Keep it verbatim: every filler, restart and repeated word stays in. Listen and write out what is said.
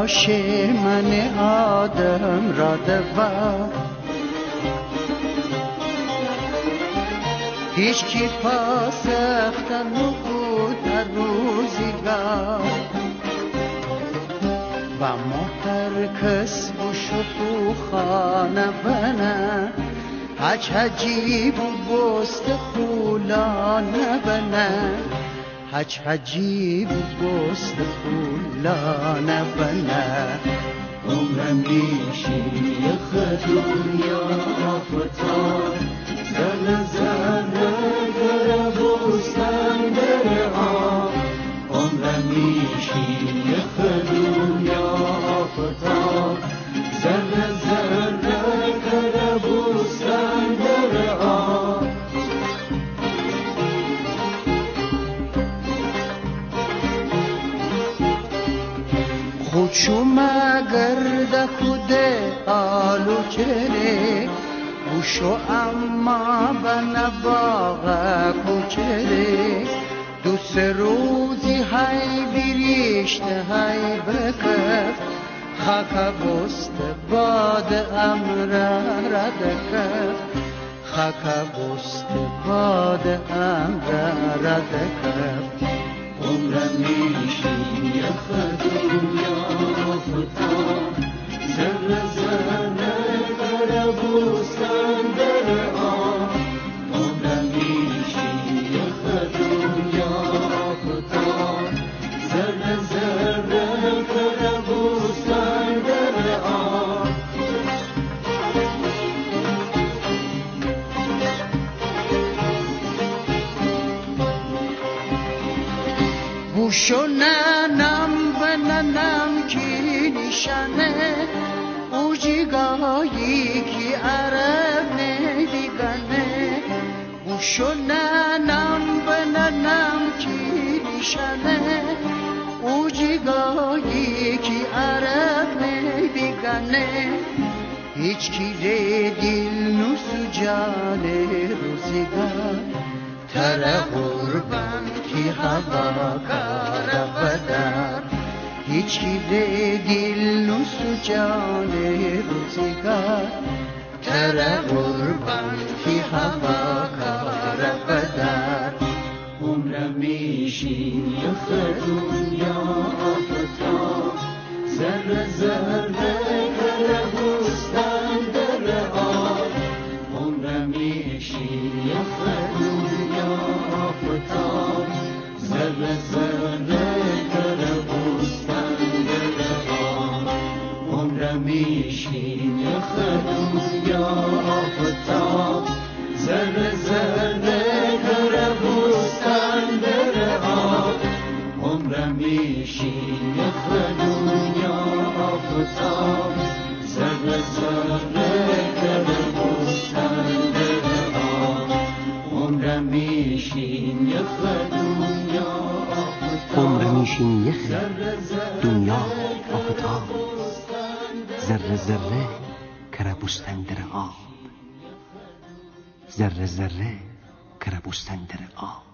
تلاش من آدم را دوا هیچ کی پاسخت نبود در روزگار و ما هر کس بشو خانه بنا هج هجی بوست خولانه بنا هج هجی بوست خولانه بنا عمرم میشی یخ دنیا آفتار زن زن در بوستن در آب عمرم میشی یخ دنیا آفتار زن زن در بوستن در آب خوشو مگرد خود آلو چره بوشو اما بنباغ کوچره دو سه روزی های بریشت های بکفت خاک بست باد امر ردکفت خاک بست باد امر ردکفت عمرم میشی یخ دنیا آفتاب زر زر در بوستن در آب عمرم میشی یخ دنیا آفتاب زر زر در بوستن در آب بوشو ننم بننم کی نشانه اوجیگاهی کی عرب ندیگنه بوشو ننم بننم کی نشانه اوجیگاهی کی عرب ندیگنه هیچ کی ره دل نوسو جان روزگار تر قربان کی هوا کار بدر هیچ کی دل نوسو جان روزگار تر قربان کی هوا کار بدر عمرم میشی یخ دنیا آفتاب زر زر در بوستن در آب عمرم میشی یخ دنیا آفتاب زر زر در بوستن در آب عمرم میشی یخ دنیا آفتاب زر زر در بوستن در آب عمرم میشی یخ دنیا آفتاب زر زر در بوستن در آب عمرم میشین یخ دنیا آفتاب عمر میشین یخ دنیا آفتاب ذره ذره کربوستن در آب ذره ذره کربوستن در آب